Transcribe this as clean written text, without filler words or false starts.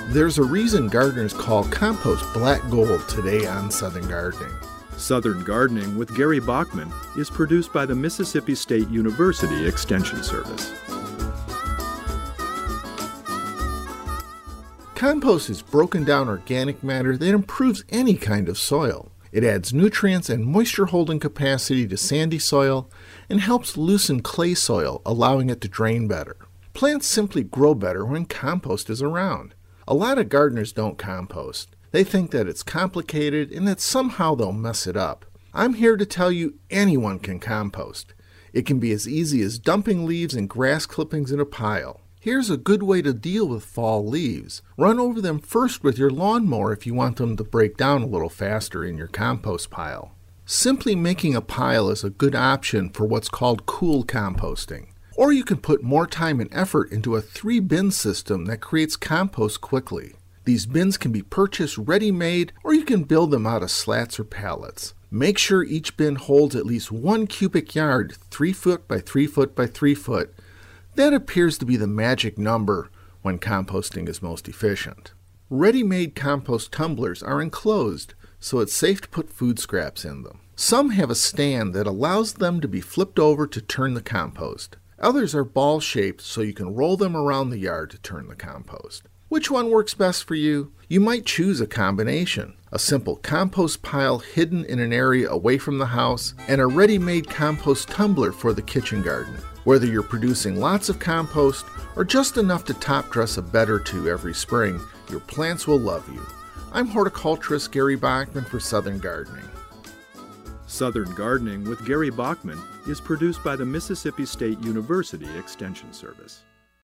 There's a reason gardeners call compost black gold today on Southern Gardening. Southern Gardening with Gary Bachman is produced by the Mississippi State University Extension Service. Compost is broken down organic matter that improves any kind of soil. It adds nutrients and moisture holding capacity to sandy soil and helps loosen clay soil, allowing it to drain better. Plants simply grow better when compost is around. A lot of gardeners don't compost. They think that it's complicated and that somehow they'll mess it up. I'm here to tell you anyone can compost. It can be as easy as dumping leaves and grass clippings in a pile. Here's a good way to deal with fall leaves. Run over them first with your lawnmower if you want them to break down a little faster in your compost pile. Simply making a pile is a good option for what's called cool composting. Or you can put more time and effort into a 3-bin system that creates compost quickly. These bins can be purchased ready-made, or you can build them out of slats or pallets. Make sure each bin holds at least 1 cubic yard, 3 foot by 3 foot by 3 foot. That appears to be the magic number when composting is most efficient. Ready-made compost tumblers are enclosed, so it's safe to put food scraps in them. Some have a stand that allows them to be flipped over to turn the compost. Others are ball-shaped, so you can roll them around the yard to turn the compost. Which one works best for you? You might choose a combination. A simple compost pile hidden in an area away from the house, and a ready-made compost tumbler for the kitchen garden. Whether you're producing lots of compost or just enough to top dress a bed or two every spring, your plants will love you. I'm horticulturist Gary Bachman for Southern Gardening. Southern Gardening with Gary Bachman is produced by the Mississippi State University Extension Service.